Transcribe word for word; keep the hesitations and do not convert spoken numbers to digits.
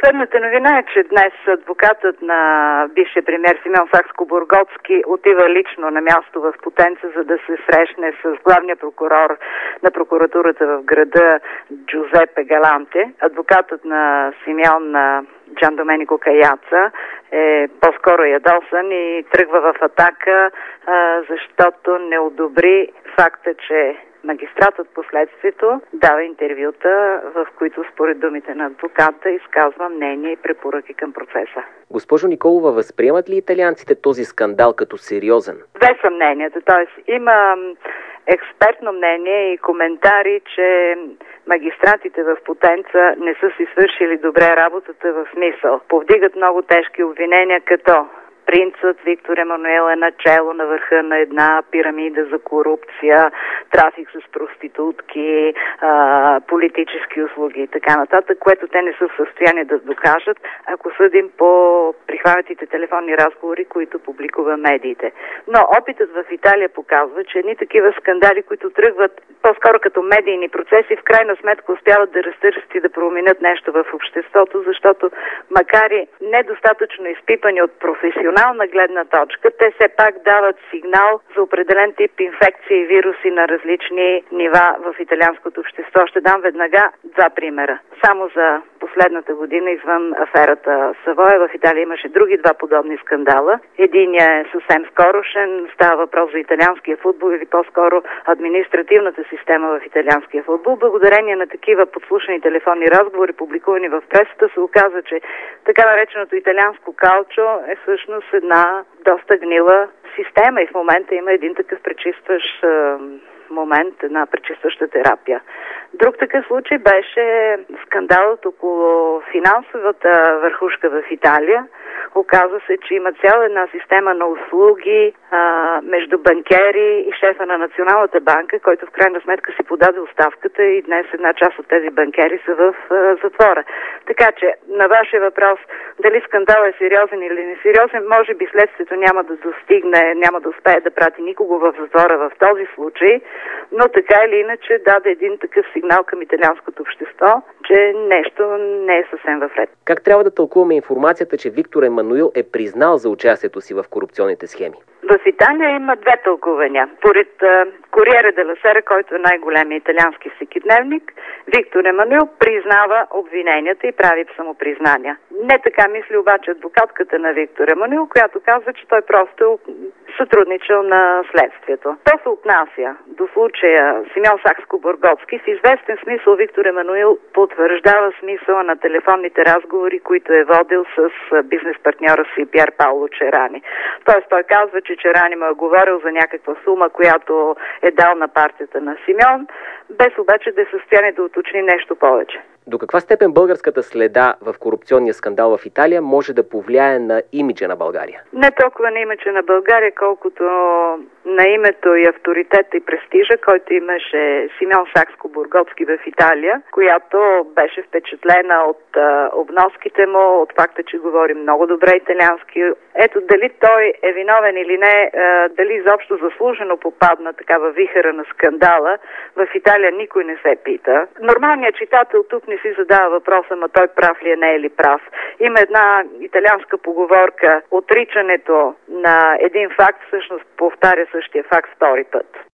Последната новина е, че днес адвокатът на бившия премиер Симеон Сакскобургготски отива лично на място в Потенца, за да се срещне с главния прокурор на прокуратурата в града Джузепе Галанте. Адвокатът на Симеон, Джан Доменико Каяца, е по-скоро ядосан и тръгва в атака, защото не одобри факта, че магистратът последствието дава интервюта, в които според думите на адвоката изказва мнение и препоръки към процеса. Госпожо Николова, възприемат ли италианците този скандал като сериозен? Две са мненията, т.е. има експертно мнение и коментари, че магистратите в Потенца не са си свършили добре работата, в смисъл. Повдигат много тежки обвинения, като принцът Виктор Емануел е начело на върха на една пирамида за корупция, трафик с проститутки, а, политически услуги и така нататък, което те не са в състояние да докажат, ако съдим по прихванатите телефонни разговори, които публикува медиите. Но опитът в Италия показва, че едни такива скандали, които тръгват по-скоро като медийни процеси, в крайна сметка успяват да разтърсят и да променят нещо в обществото, защото макар и недостатъчно изпипани от професионални гледна точка, те все пак дават сигнал за определен тип инфекции и вируси на различни нива в италианското общество. Ще дам веднага два примера. Само за последната година, извън аферата Савоя, в Италия имаше други два подобни скандала. Единият е съвсем скорошен, става въпрос за италианския футбол или по-скоро административната система в италианския футбол. Благодарение на такива подслушани телефонни разговори, публикувани в пресата, се оказа, че така нареченото италианско калчо е всъщност една доста гнила система и в момента има един такъв пречистващ момент, една пречистваща терапия. Друг такъв случай беше скандалът около финансовата върхушка в Италия. Оказва се, че има цяла една система на услуги а, между банкери и шефа на Националната банка, който в крайна сметка си подаде оставката и днес една част от тези банкери са в а, затвора. Така че, на вашия въпрос, дали скандал е сериозен или несериозен, може би следствието няма да достигне, няма да успее да прати никого в затвора в този случай, но така или иначе даде един такъв сигнал към италианското общество, че нещо не е съвсем в ред. Как трябва да тълкуваме информацията, че Виктор Емануил е признал за участието си в корупционните схеми? В Италия има две тълкувания. Поред Корриере делла Сера, който е най-големият италиански всекидневник, Виктор Емануил признава обвиненията и прави самопризнания. Не така мисли обаче адвокатката на Виктор Емануил, която казва, че той просто сътрудничал на следствието. То се отнася до случая Симеон Сакскобургготски. В известен смисъл Виктор Емануил потвърждава смисъла на телефонните разговори, които е водил с бизнес партньора си Пиер Пауло Черани. Тоест той казва, че Черани му е говорил за някаква сума, която е дал на партията на Симеон, без обаче да е в състояние да уточни нещо повече. До каква степен българската следа в корупционния скандал в Италия може да повлияе на имиджа на България? Не толкова на имиджа на България, колкото на името и авторитета и престижа, който имаше Симеон Сакскобургготски в Италия, която беше впечатлена от а, обноските му, от факта, че говори много добре италиански. Ето, дали той е виновен или не, а, дали изобщо заслужено попадна такава вихъра на скандала, в Италия никой не се пита. Нормалният читател тук не си задава въпроса, ма той прав ли е, не е ли прав. Има една италианска поговорка: отричането на един факт всъщност повтаря същия факт втори път.